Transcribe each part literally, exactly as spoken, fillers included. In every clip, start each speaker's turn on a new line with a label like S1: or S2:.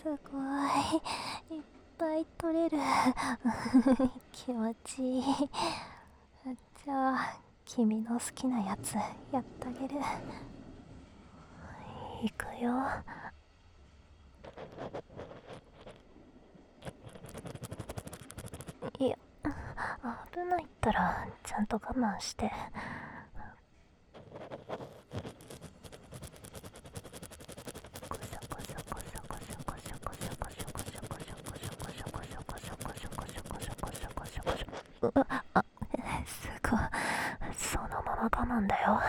S1: すごいいっぱい取れる気持ちいい。じゃあ君の好きなやつやってあげる。いくよ。いや、危ないったらちゃんと我慢して。あ、あ、すごい、そのまま我慢だよ。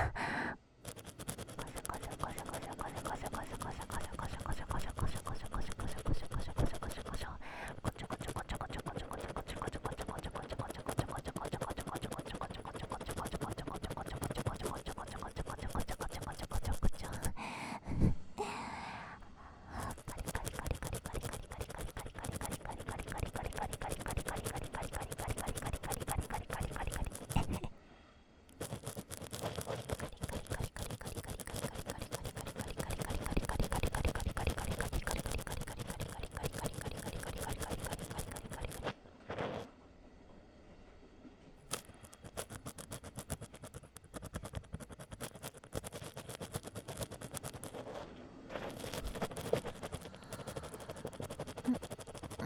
S1: うん。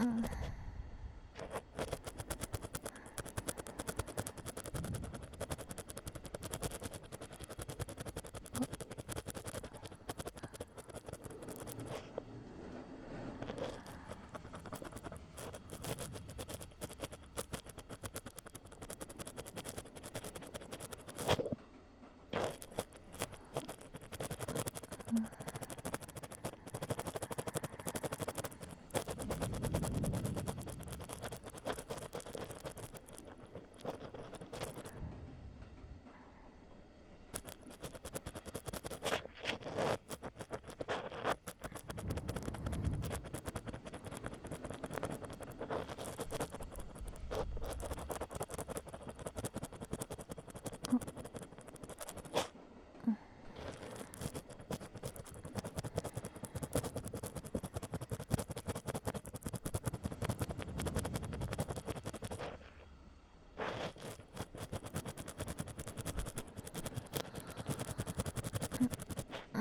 S1: うん。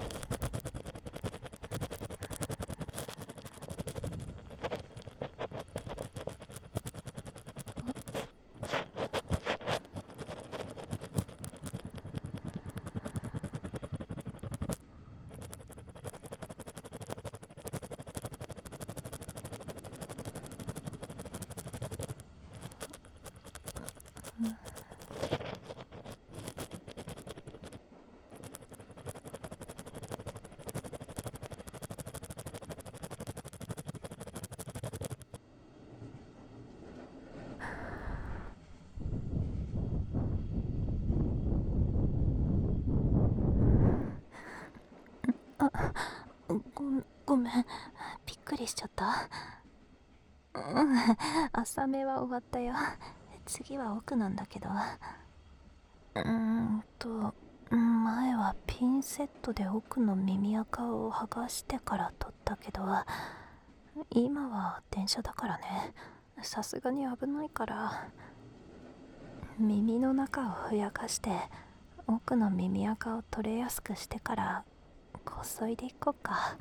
S1: あ、ご、ごめん、びっくりしちゃった。うん、朝目は終わったよ。次は奥なんだけど。うーんと、前はピンセットで奥の耳垢を剥がしてから取ったけど、今は電車だからね。さすがに危ないから、耳の中をふやかして奥の耳垢を取れやすくしてからこそいでいこうか。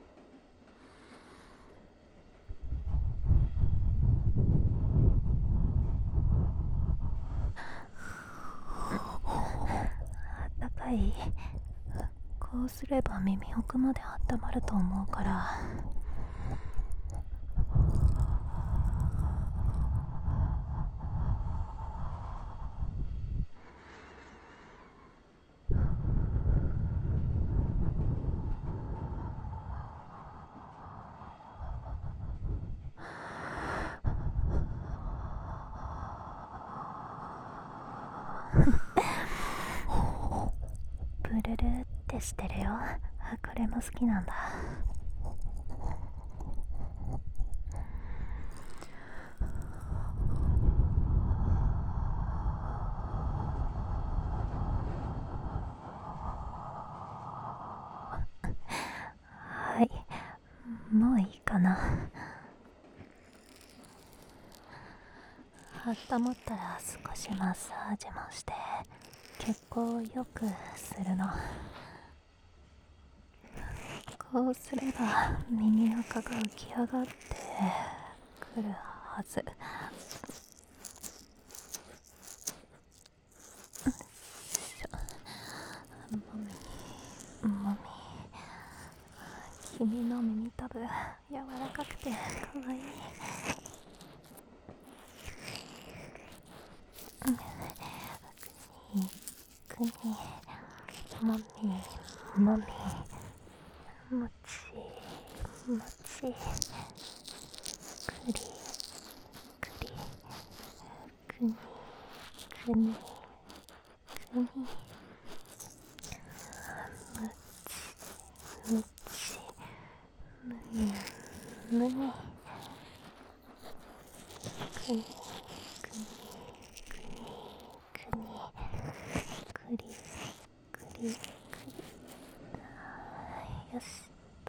S1: あったかい。こうすれば耳奥まで温まると思うから。ブルルってしてるよ。これも好きなんだ。はい、もうかな。温まったら少しマッサージもして血行を良くするの。こうすれば耳垢が浮き上がってくるはず。もみもみ、君の耳たぶ柔らかくてかわいい。くにくにもみもみ、もちもち、くりくり、くにくにくに、むちむにむに、くにくにくにくに、くりくりくり、よしと。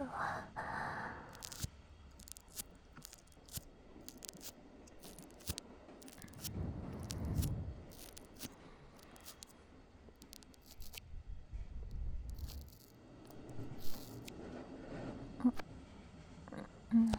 S1: うん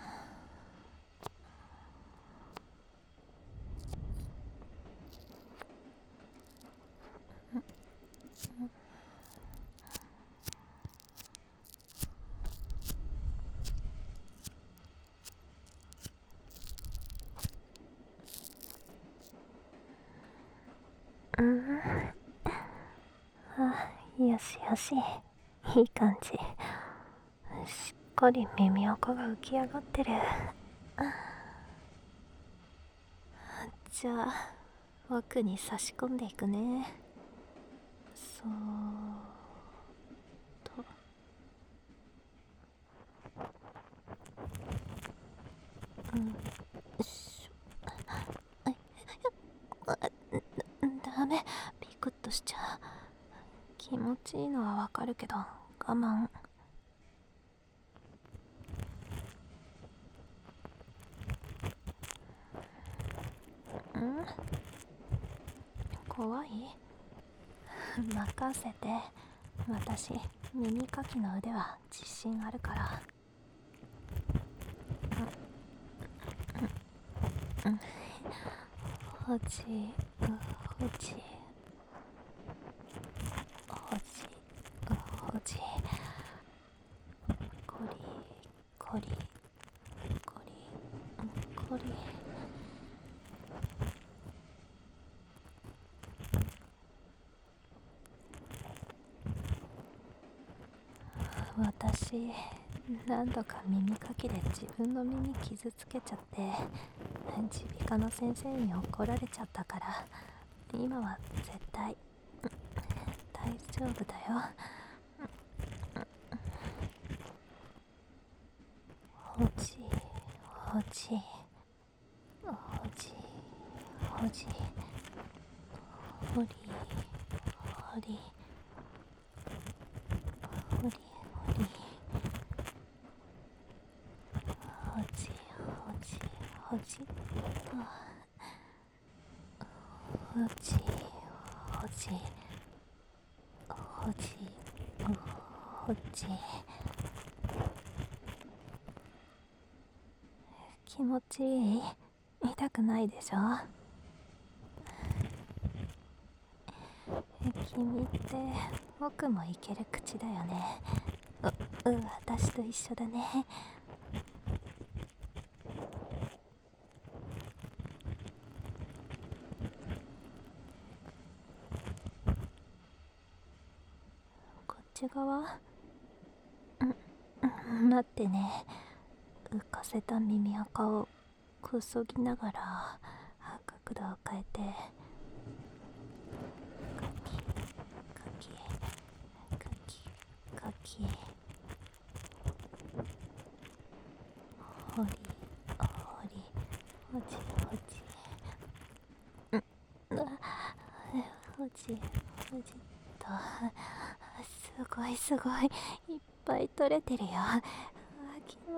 S1: うん、あ、よしよし、いい感じ。しっかり耳垢が浮き上がってる。じゃあ奥に差し込んでいくね。そーっと。うん、よいしょ。あいあダメ、ピクッとしちゃう。気持ちいいのはわかるけど我慢。ん？怖い？任せて。私、耳かきの腕は自信あるから。うんうん、ほじほじほじほじ、コリコリコリコリ。私、何度か耳かきで自分の耳傷つけちゃって耳鼻科の先生に怒られちゃったから、今は絶対大丈夫だよ。ほじほじほじほじ、ほりほりほりほり、ほじほじほじ、ほじほじほじほじ。気持ちいい？痛くないでしょ？君って奥もいける口だよね。う、う、私と一緒だね。こっち側？ん、待ってね。浮かせた耳垢をこそぎながら角度を変えて、かきかきかきかき、ほりほりほじほじ、うん、ほじほじと。すごいすごい、いっぱい取れてるよ。気持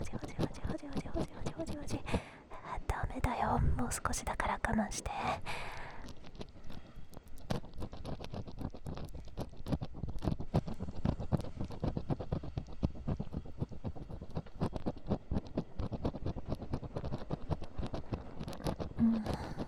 S1: ほじほじほじほじほじほじほじほじほじ。ダメだよ、もう少しだから我慢して。うん。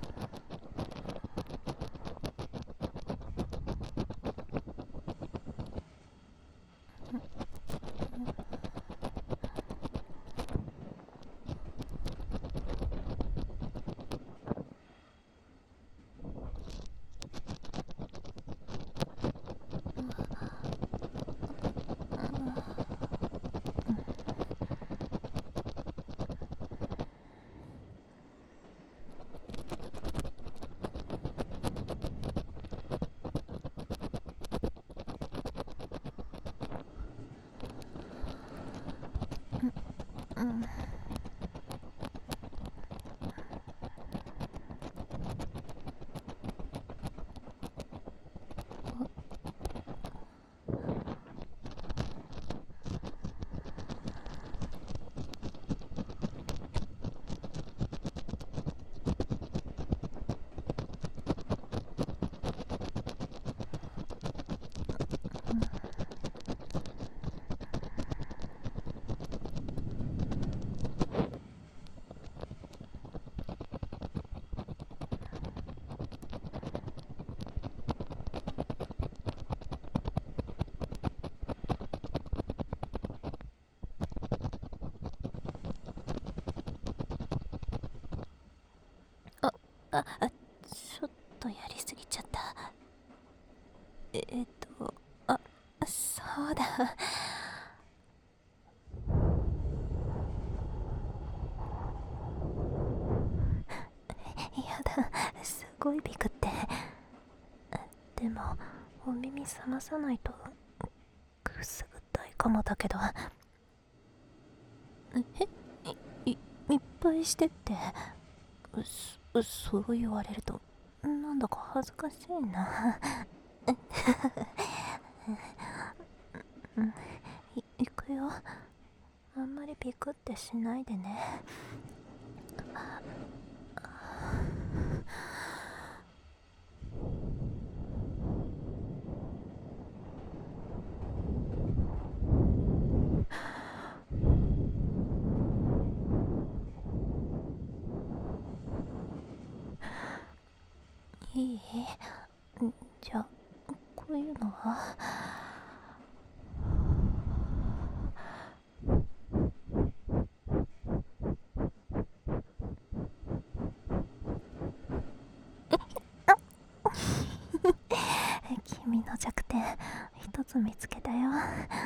S1: うん。あ、あ、ちょっとやりすぎちゃった。えっと、あ、そうだ。やだ、すごいビクって。でも、お耳覚まさないと、くすぐったいかもだけど。え、い、い、いっぱいしてって。そ、そう言われると、なんだか恥ずかしいな。うん、い、いくよ。あんまりビクってしないでね。いい？じゃあ、こういうのは？君の弱点、一つつ見つけたよ。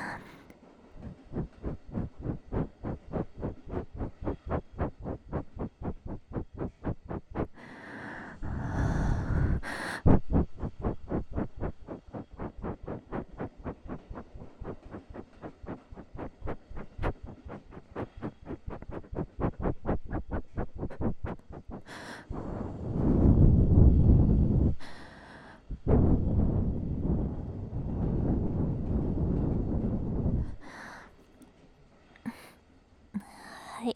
S1: はい、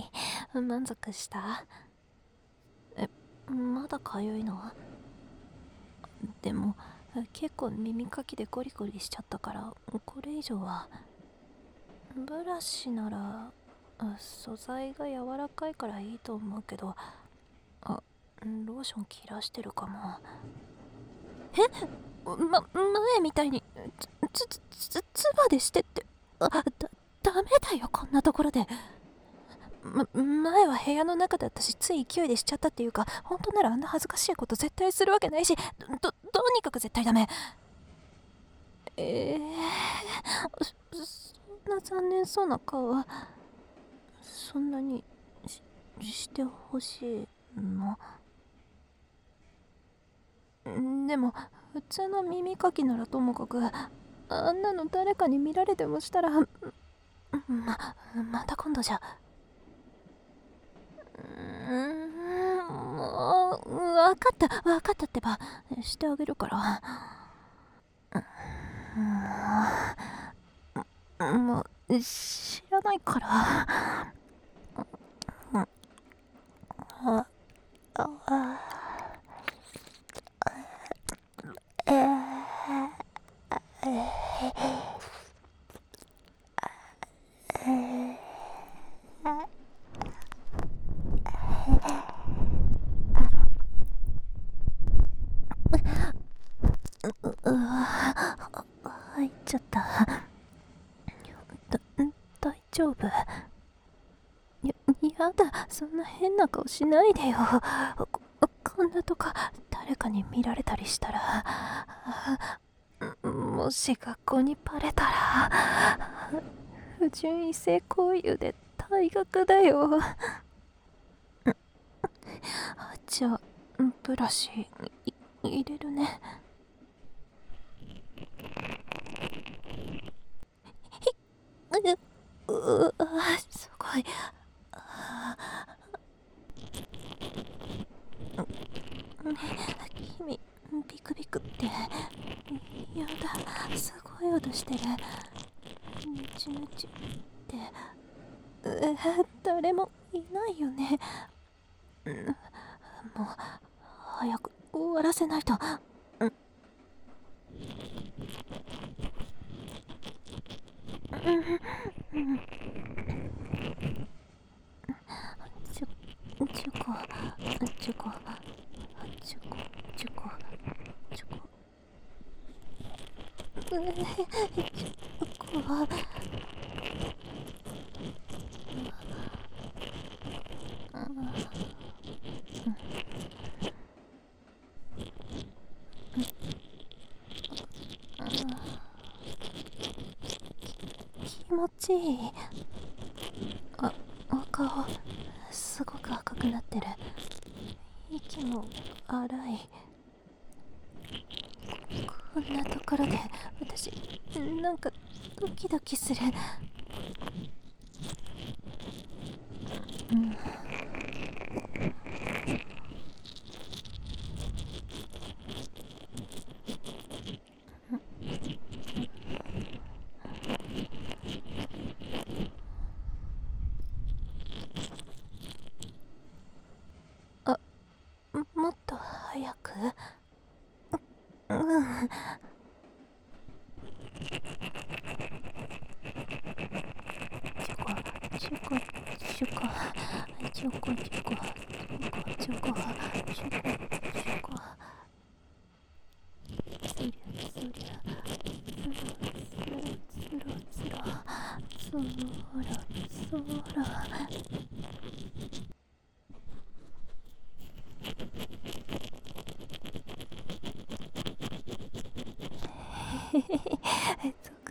S1: 満足した？え、まだかゆいの？でも結構耳かきでゴリゴリしちゃったから、これ以上は。ブラシなら素材が柔らかいからいいと思うけど、あ、ローション切らしてるかも。え、ま、前みたいにつつつつばでしてって、あ、だダメだよ、こんなところで。ま、前は部屋の中だったし、つい勢いでしちゃったっていうか、本当ならあんな恥ずかしいこと絶対するわけないし、ど、とにかく絶対ダメ。えー、そそんな残念そうな顔はそんなに し, してほしいの？でも普通の耳かきならともかく、あんなの誰かに見られてもしたら、ままた今度じゃ。うーん、もう分かった分かったってば、してあげるから。もうもう知らないから。ああえうわ、入っちゃった。だ大丈夫？や、やだ、そんな変な顔しないでよ。こ、こんなとこ誰かに見られたりしたら、もし学校にバレたら不純異性行為で退学だよ。じゃあブラシ入れるね。ううわ、すごい。君ビクビクってやだ、すごい音してる。ムチムチって、え誰もいないよね。もう早く終わらせないと。ちょちょこちょこちょこちょこちょこちょこ気持ちいい。あ、お顔すごく赤くなってる。息も荒い。こんなところで私なんかドキドキする。うん、あ、もっと早く。うん、ちょこちょこちょこちょこちょこちょこちょこちょこちょこつりゃつりゃつらつらつらつら。ゾク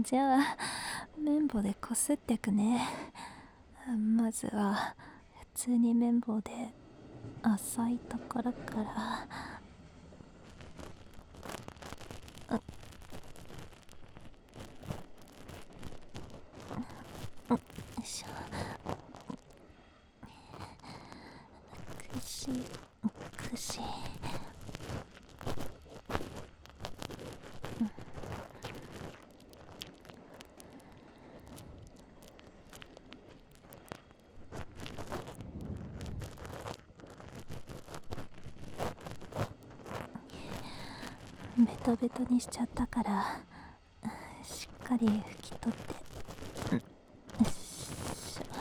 S1: じゃあ綿棒でこすってくね。まずは普通に綿棒で浅いところから。よいしょ。くしくし、ベトベトにしちゃったからしっかり拭き取って。よいしょ。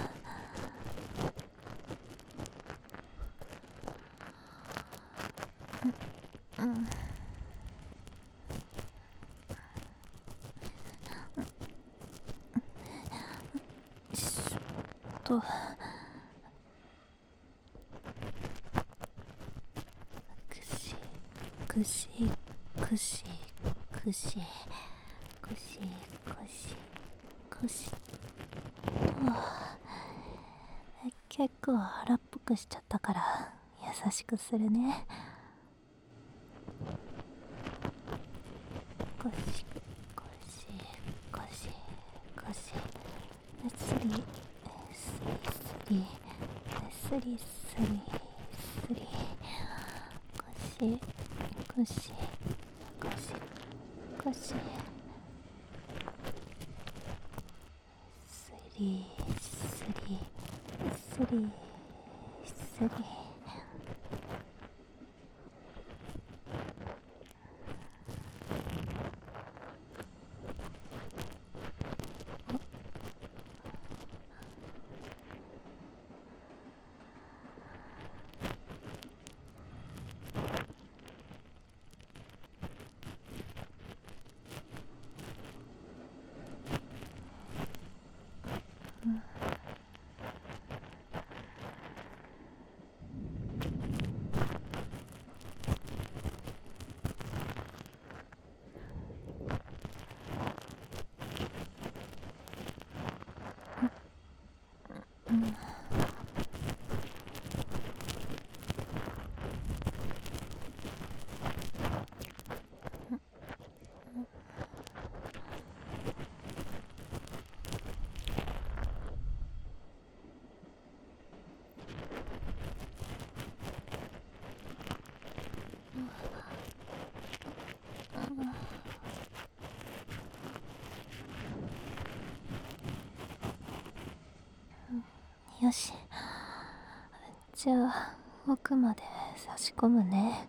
S1: うんうん、しょっと。くしくしくしくしくしくしくしと。結構荒っぽくしちゃったから優しくするね。ゴシゴシゴシゴシ、スリスリスリスリスリスリ、ゴシゴシゴシゴシ、スリスリスリスリ。よし、じゃあ奥まで差し込むね。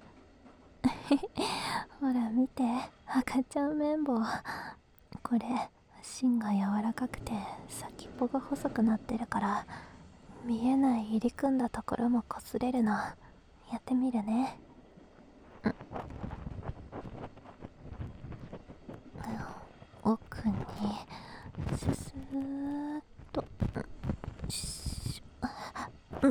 S1: ほら見て、赤ちゃん綿棒。これ芯が柔らかくて先っぽが細くなってるから見えない入り組んだところもこすれるの。やってみるね。奥にススーッと。うん。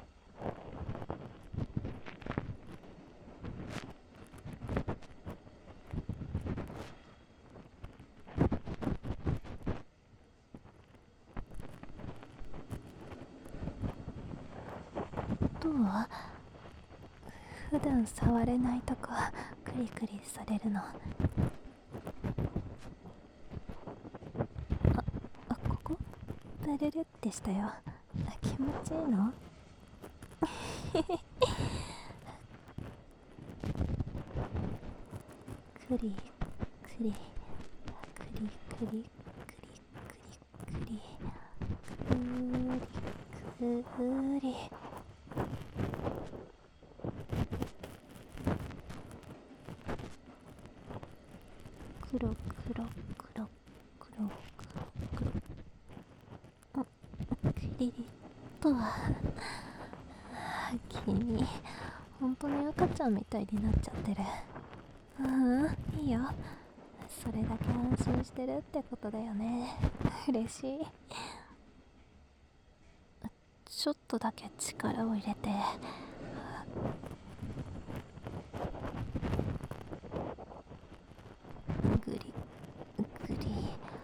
S1: どう？普段触れないとこクリクリされるの。あ、あ、ここダルルってしたよ。あ、気持ちいいの？クリクリクリクリクリクリクリクリクリ。黒黒黒黒黒黒。キリリとは君本当に赤ちゃんみたいになっちゃってる。うん、いいよ。それだけ安心してるってことだよね。嬉しい。ちょっとだけ力を入れて。グリグリ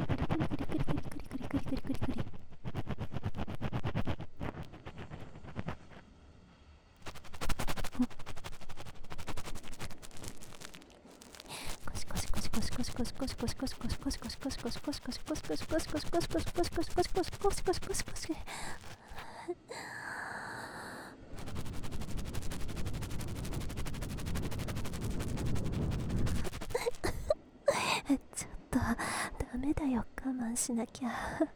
S1: ちょっとダメだよ、我慢しなきゃ。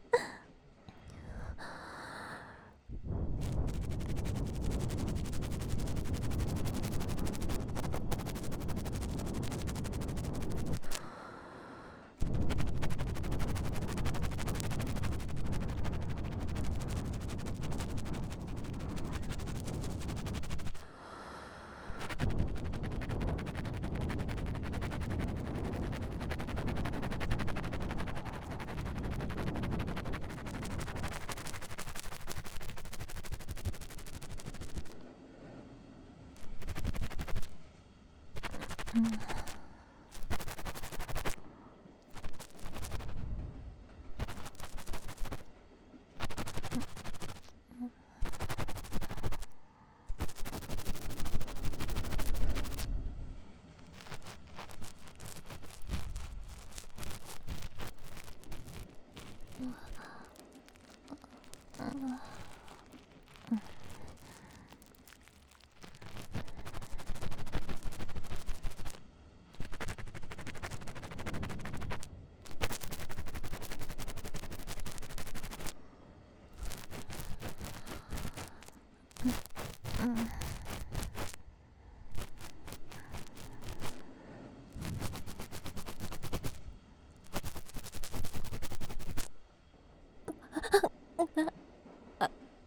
S1: うん。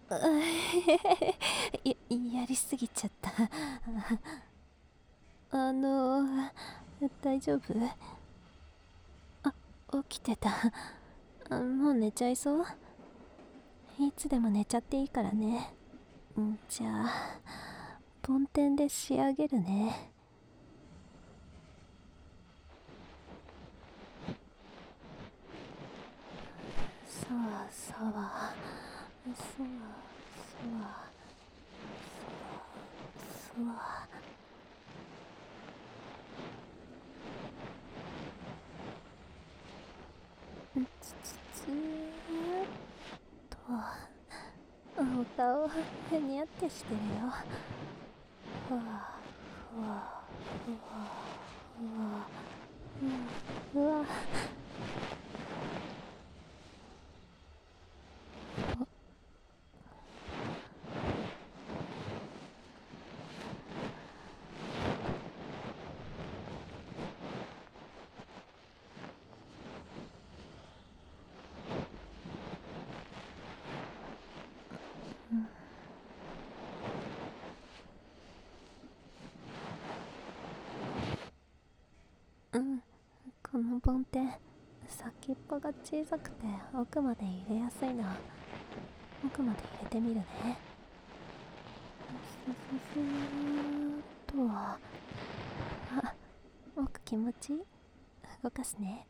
S1: や、やりすぎちゃった。あの、大丈夫？あ、起きてた。もう寝ちゃいそう？いつでも寝ちゃっていいからね。じゃあ、梵天で仕上げるね。さわさわ、さわさわ、さわ。つつつーっと、お顔ふにゃってしてるよ。ふわふわふわふわふわ。うん、この梵天、先っぽが小さくて奥まで入れやすいな。奥まで入れてみるね。スススーっと。あ、奥気持ちいい？動かすね。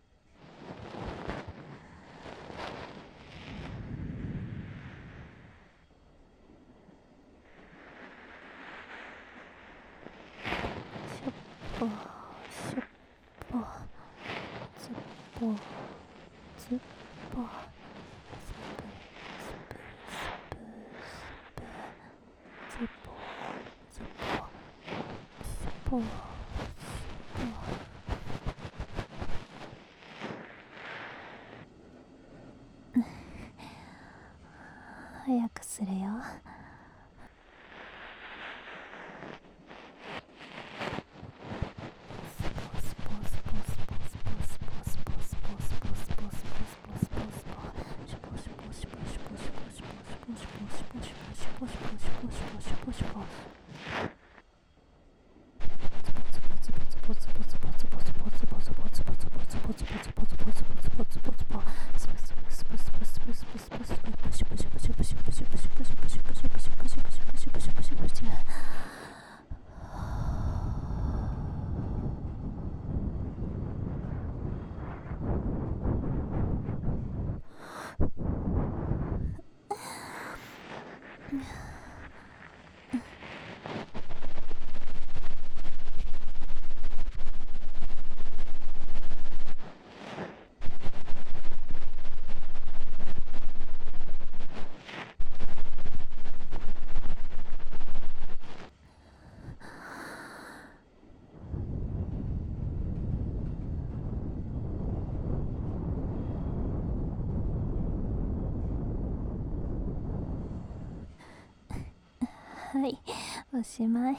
S1: しょっぽしょっぽ、ずっぽずっぽ、スプスプスプスプ、ずっぽずっぽスポスポ。早くするよ。はい、おしまい。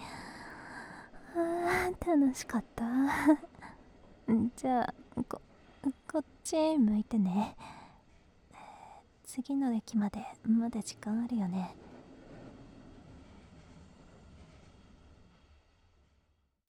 S1: あー、楽しかった。じゃあ、こ、こっち向いてね。次の駅までまだ時間あるよね。